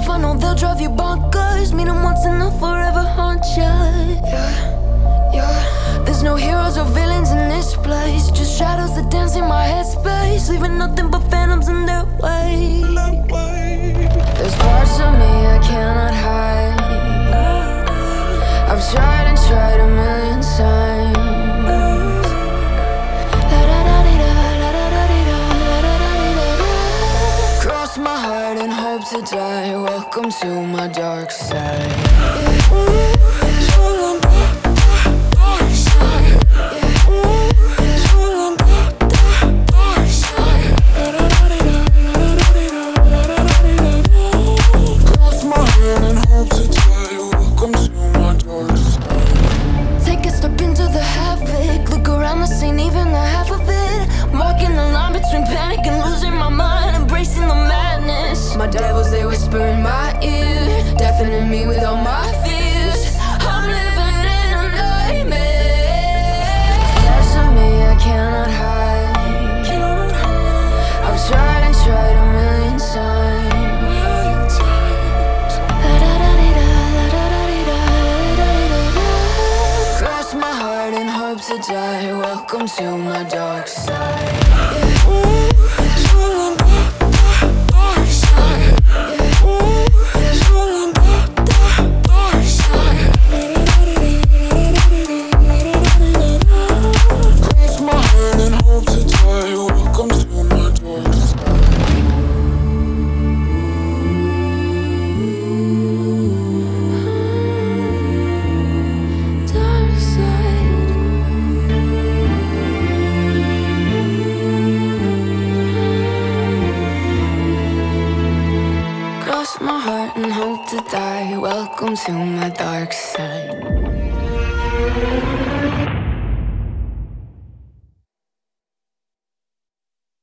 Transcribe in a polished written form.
I know they'll drive you bonkers. Meet them once and they'll forever haunt ya. Yeah. There's no heroes or villains in this place, just shadows that dance in my headspace, leaving nothing but phantoms in their way. There's parts of me I cannot hide. I've tried and tried a million times. Cross my heart and hope to die. Welcome to my dark side. My devils, they whisper in my ear, deafening me with all my fears. I'm living in a nightmare. Parts of me I cannot hide. I've tried and tried a million times. Cross my heart and hope to die. Welcome to my dark side. Cross my heart and hope to die. Welcome to my dark side.